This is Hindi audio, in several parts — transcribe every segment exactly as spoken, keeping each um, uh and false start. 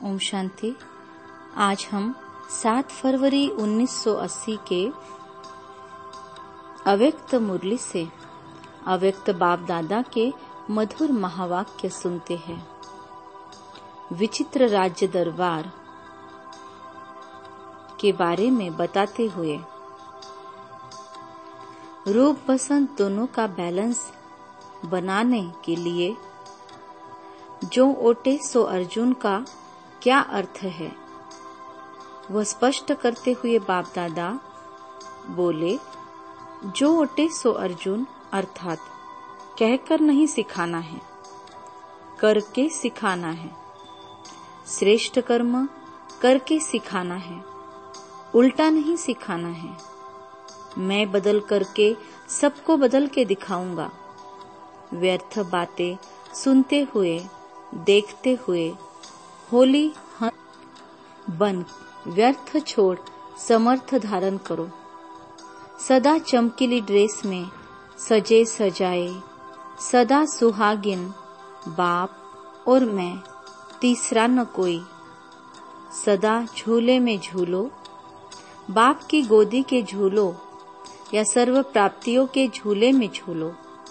ओम शांति। आज हम सात फरवरी उन्नीस सौ अस्सी के अव्यक्त मुरली से अव्यक्त बाप दादा के मधुर महावाक्य सुनते हैं। विचित्र राज्य दरबार के बारे में बताते हुए रूप बसंत दोनों का बैलेंस बनाने के लिए जो ओटे सो अर्जुन का क्या अर्थ है वह स्पष्ट करते हुए बाप दादा बोले, जो ओटे सो अर्जुन अर्थात कहकर नहीं सिखाना है, करके सिखाना है। श्रेष्ठ कर्म करके सिखाना है, उल्टा नहीं सिखाना है। मैं बदल करके सबको बदल के दिखाऊंगा। व्यर्थ बातें सुनते हुए देखते हुए होली बन व्यर्थ छोड़ समर्थ धारण करो। सदा चमकीली ड्रेस में सजे सजाए, सदा सुहागिन बाप और मैं, तीसरा न कोई। सदा झूले में झूलो, बाप की गोदी के झूलो या सर्व प्राप्तियों के झूले में झूलो।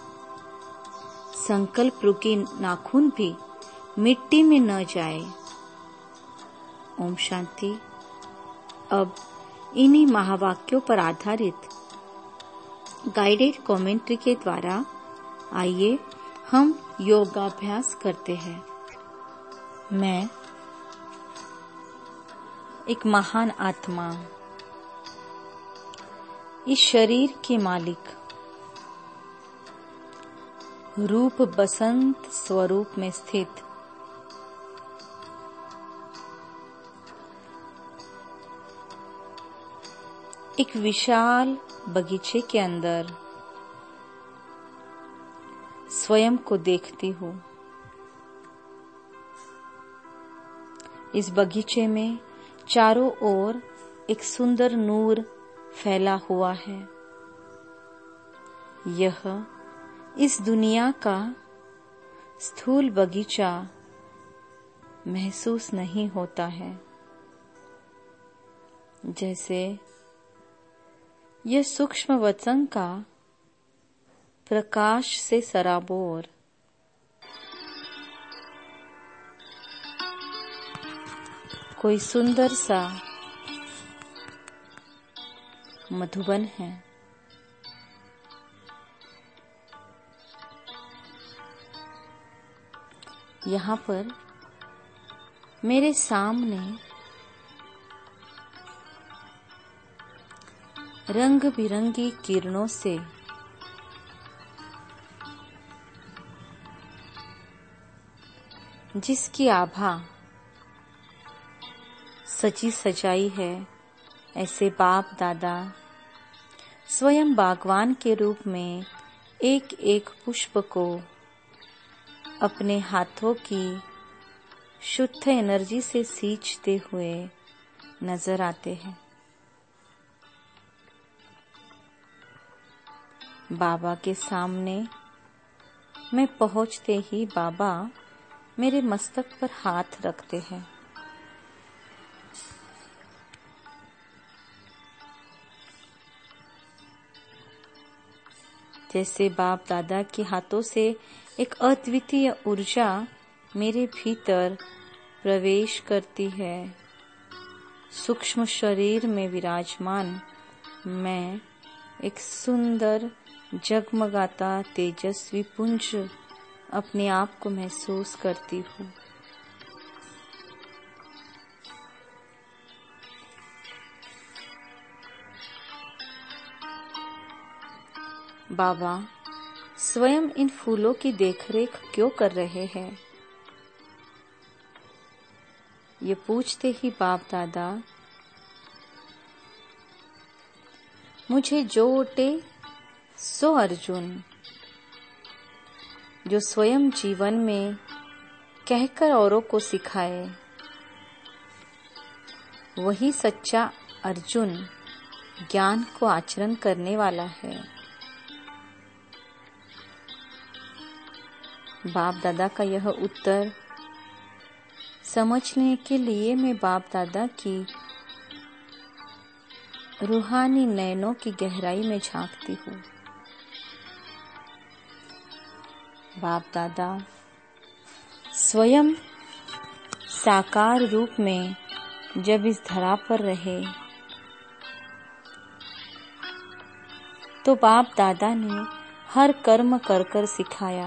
संकल्प रुकी नाखून भी मिट्टी में न जाए। ओम शांति। अब इन्हीं महावाक्यों पर आधारित गाइडेड कमेंट्री के द्वारा आइए हम योगाभ्यास करते हैं। मैं एक महान आत्मा, इस शरीर के मालिक, रूप बसंत स्वरूप में स्थित एक विशाल बगीचे के अंदर स्वयं को देखती हूँ। इस बगीचे में चारों ओर एक सुंदर नूर फैला हुआ है। यह इस दुनिया का स्थूल बगीचा महसूस नहीं होता है, जैसे यह सूक्ष्म वतन का प्रकाश से सराबोर कोई सुंदर सा मधुबन है। यहाँ पर मेरे सामने रंग बिरंगी किरणों से जिसकी आभा सजी सजाई है, ऐसे बाप दादा स्वयं बागवान के रूप में एक एक पुष्प को अपने हाथों की शुद्ध एनर्जी से सींचते हुए नजर आते हैं। बाबा के सामने मैं पहुंचते ही बाबा मेरे मस्तक पर हाथ रखते हैं। जैसे बाप दादा के हाथों से एक अद्वितीय ऊर्जा मेरे भीतर प्रवेश करती है। सूक्ष्म शरीर में विराजमान मैं एक सुंदर जगमगाता तेजस्वी पुंज अपने आप को महसूस करती हूँ। बाबा स्वयं इन फूलों की देखरेख क्यों कर रहे हैं? ये पूछते ही बाप दादा मुझे जो ओटे सो अर्जुन, जो स्वयं जीवन में कहकर औरों को सिखाए, वही सच्चा अर्जुन ज्ञान को आचरण करने वाला है। बाप दादा का यह उत्तर समझने के लिए मैं बाप दादा की रूहानी नैनों की गहराई में झांकती हूँ। बाप दादा स्वयं साकार रूप में जब इस धरा पर रहे तो बाप दादा ने हर कर्म कर कर सिखाया।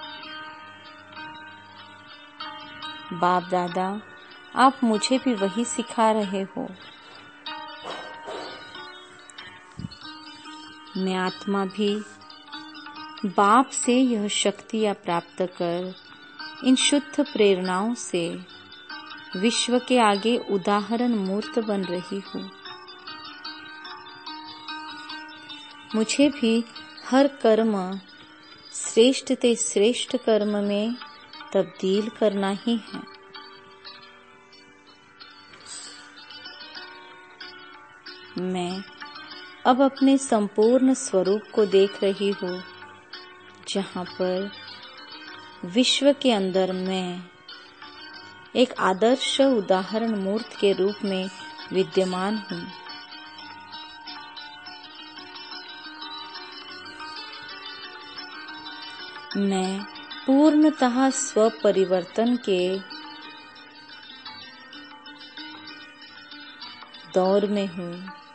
बाप दादा आप मुझे भी वही सिखा रहे हो। मैं आत्मा भी बाप से यह शक्तियाँ प्राप्त कर इन शुद्ध प्रेरणाओं से विश्व के आगे उदाहरण मूर्त बन रही हूँ। मुझे भी हर कर्म श्रेष्ठ ते श्रेष्ठ कर्म में तब्दील करना ही है। मैं अब अपने संपूर्ण स्वरूप को देख रही हूँ, जहाँ पर विश्व के अंदर मैं एक आदर्श उदाहरण मूर्त के रूप में विद्यमान हूँ। मैं पूर्णतः स्व परिवर्तन के दौर में हूँ।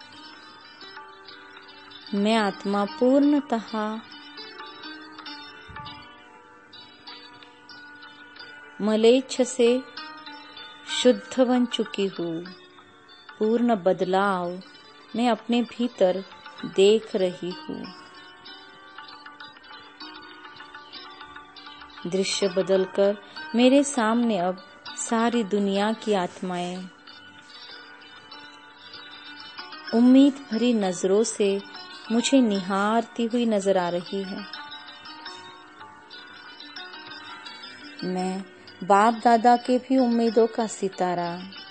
मैं आत्मा पूर्णतः मलेच्छ से शुद्ध बन चुकी हूँ। पूर्ण बदलाव मैं अपने भीतर देख रही हूँ। दृश्य बदलकर मेरे सामने अब सारी दुनिया की आत्माएं उम्मीद भरी नजरों से मुझे निहारती हुई नजर आ रही है। मैं बाप दादा के भी उम्मीदों का सितारा,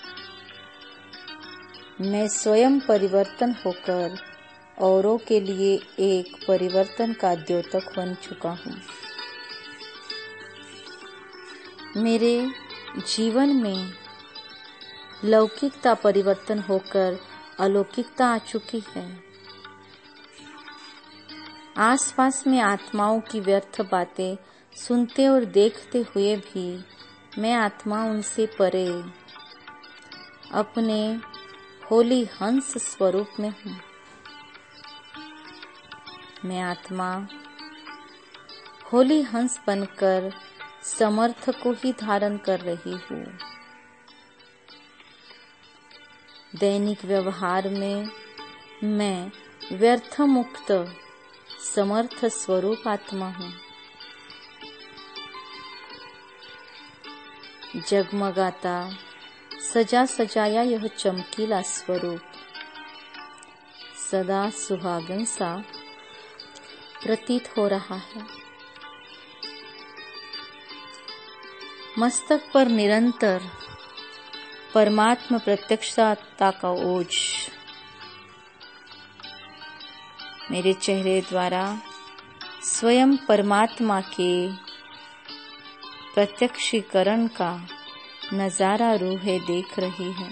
मैं स्वयं परिवर्तन होकर औरों के लिए एक परिवर्तन का द्योतक बन चुका हूँ। मेरे जीवन में लौकिकता परिवर्तन होकर अलौकिकता आ चुकी है। आसपास में आत्माओं की व्यर्थ बातें सुनते और देखते हुए भी मैं आत्मा उनसे परे अपने होली हंस स्वरूप में हूँ। मैं आत्मा होली हंस बनकर समर्थ को ही धारण कर रही हूँ। दैनिक व्यवहार में मैं व्यर्थ मुक्त समर्थ स्वरूप आत्मा हूँ। जगमगाता सजा सजाया यह चमकीला स्वरूप सदा सुहागन सा प्रतीत हो रहा है। मस्तक पर निरंतर परमात्मा प्रत्यक्षता का ओज मेरे चेहरे द्वारा स्वयं परमात्मा के प्रत्यक्षीकरण का नजारा रूहें देख रही है।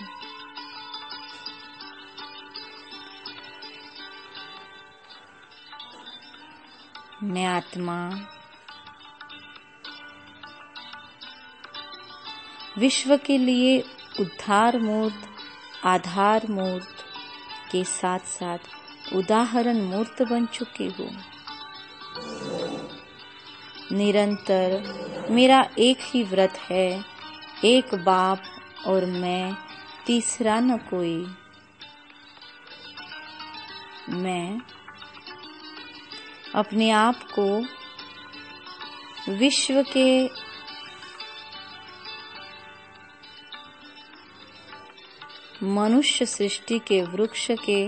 मैं आत्मा विश्व के लिए उद्धार मूर्त, आधार मूर्त के साथ साथ उदाहरण मूर्त बन चुकी हूँ। निरंतर मेरा एक ही व्रत है, एक बाप और मैं, तीसरा न कोई। मैं अपने आप को विश्व के मनुष्य सृष्टि के वृक्ष के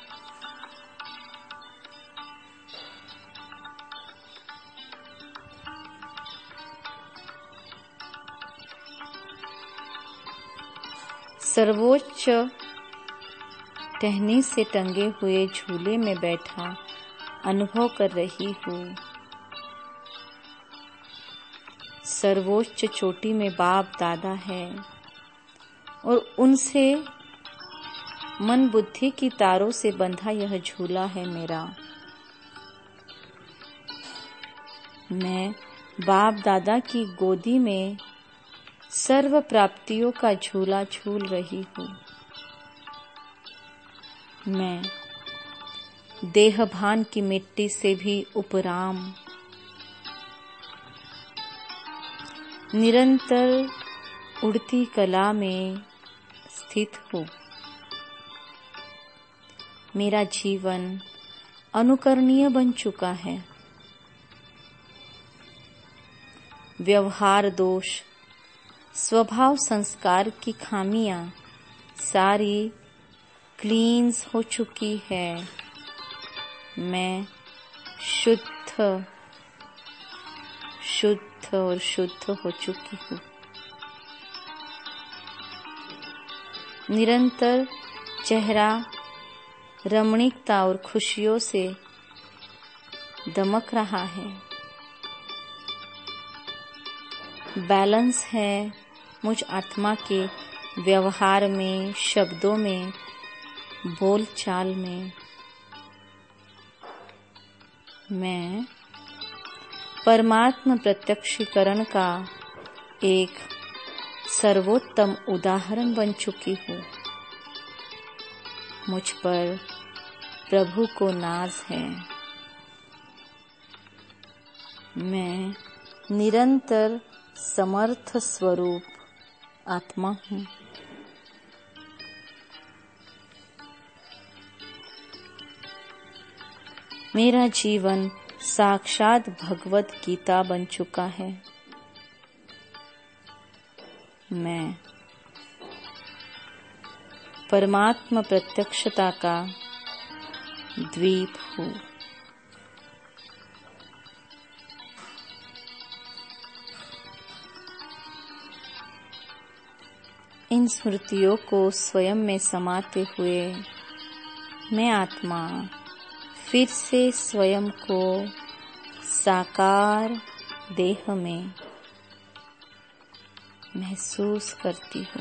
सर्वोच्च टहनी से टंगे हुए झूले में बैठा अनुभव कर रही हूँ। सर्वोच्च चोटी में बाप दादा है। और उनसे मन बुद्धि की तारों से बंधा यह झूला है मेरा। मैं बाप दादा की गोदी में सर्व प्राप्तियों का झूला झूल रही हूँ। मैं देहभान की मिट्टी से भी उपराम निरंतर उड़ती कला में स्थित हूँ। मेरा जीवन अनुकरणीय बन चुका है। व्यवहार दोष, स्वभाव संस्कार की खामियां सारी क्लींस हो चुकी है। मैं शुद्ध शुद्ध और शुद्ध हो चुकी हूँ। निरंतर चेहरा रमणीकता और खुशियों से दमक रहा है। बैलेंस है मुझ आत्मा के व्यवहार में, शब्दों में, बोलचाल में। मैं परमात्म प्रत्यक्षीकरण का एक सर्वोत्तम उदाहरण बन चुकी हूँ। मुझ पर प्रभु को नाज है। मैं निरंतर समर्थ स्वरूप आत्मा हूँ। मेरा जीवन साक्षात भगवत गीता बन चुका है। मैं परमात्मा प्रत्यक्षता का द्वीप हूँ। इन स्मृतियों को स्वयं में समाते हुए मैं आत्मा फिर से स्वयं को साकार देह में महसूस करती हूँ।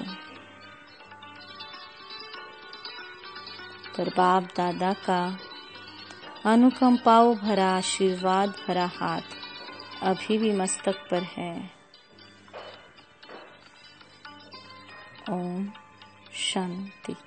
पर बाप दादा का अनुकंपाओं भरा आशीर्वाद भरा हाथ अभी भी मस्तक पर है। ओम शांति।